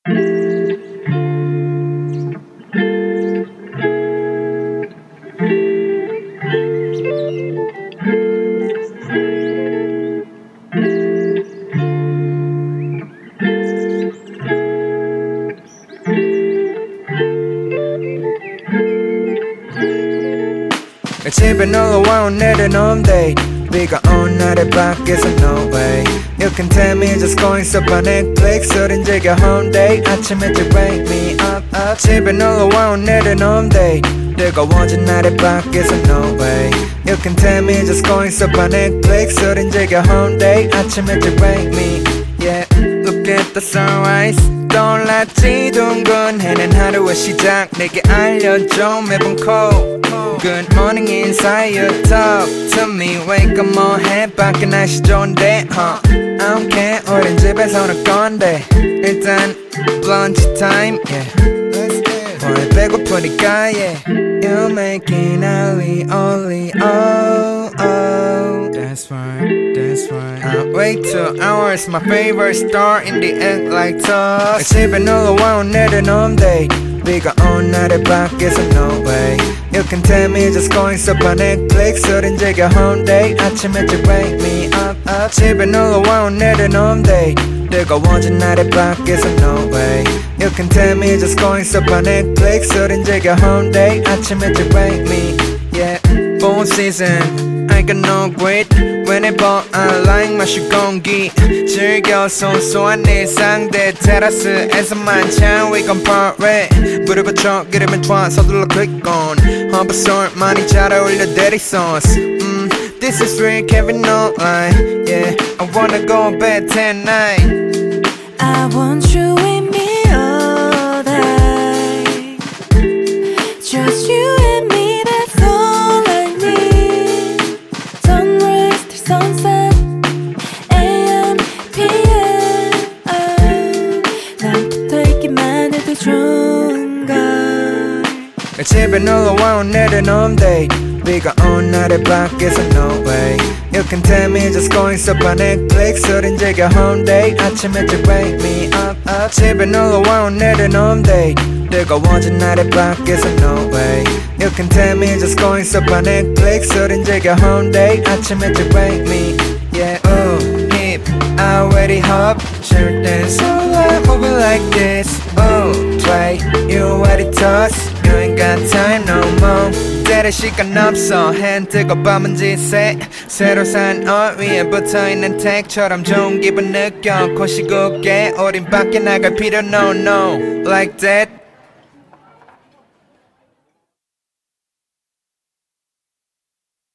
집에 놀러와 오늘은 홈데이 비가 온 날에 밖에서 no way You can tell me just going so by Netflix 우린 즐겨 home day 아침 일찍 wake me up 집에 놀러와 오늘은 홈데이 뜨거워진 날에 밖에서 no way You can tell me just going so by Netflix 우린 즐겨 home day 아침 일찍 wake me Yeah Look at the sunrise 떠올랐지 둥근 해낸 하루의 시작 내게 알려줘 매번 call Good morning inside your talk to me Wake up 뭐해 밖에 날씨 좋은데 I don't care 우린 집에서 놀 건데 일단 lunch time yeah 오늘 배고프니까 yeah You making early only oh oh That's right that's right I'll wait 2 hours my favorite star in the end like toss 집에 놀러와 오늘은 홈데이 비가 온 날에 밖에서 no way You can tell me just going so by Netflix 우린 즐겨 home day 아침 일찍 wake me up 집에 놀러와 오늘은 홈데이 뜨거워진 날에 밖에서 no way You can tell me just going so by Netflix 우린 즐겨 home day 아침 일찍 wake me Yeah Fall season I got no grit Whenever I like 마실 공기 즐겨 소소한 일상들 테라스에서만 찬 We gon' party 불을 붙여 기름을 좋아 서둘러 click on Humble salt 많이 잘 어울려 daddy sauce This is real Kevin no lie Yeah I wanna go bed tonight I want you with me all day Just you and me that's all I need Sunrise to sunset AM, PM 난 붙어있기만 해도 좋은 걸 집에 놀러와 오늘은 홈데이 비가 온 날에 밖에서 no way You can tell me just going so by Netflix 우린 즐겨 home day 아침 일찍 wake me up 집에 놀러와 오늘은 홈데이 뜨거워진 날에 밖에서 no way You can tell me just going so by Netflix 우린 즐겨 home day 아침 일찍 wake me Yeah ooh hip I already hop Sure dance all night moving like this Ooh play you already toss You ain't got time no more 때릴 시간 없어 hand 뜨고 밤은 지새 새로 산 옷 위에 붙어있는 택처럼 좋은 기분 느껴 코시 굳게 우린 밖에 나갈 필요 no no Like that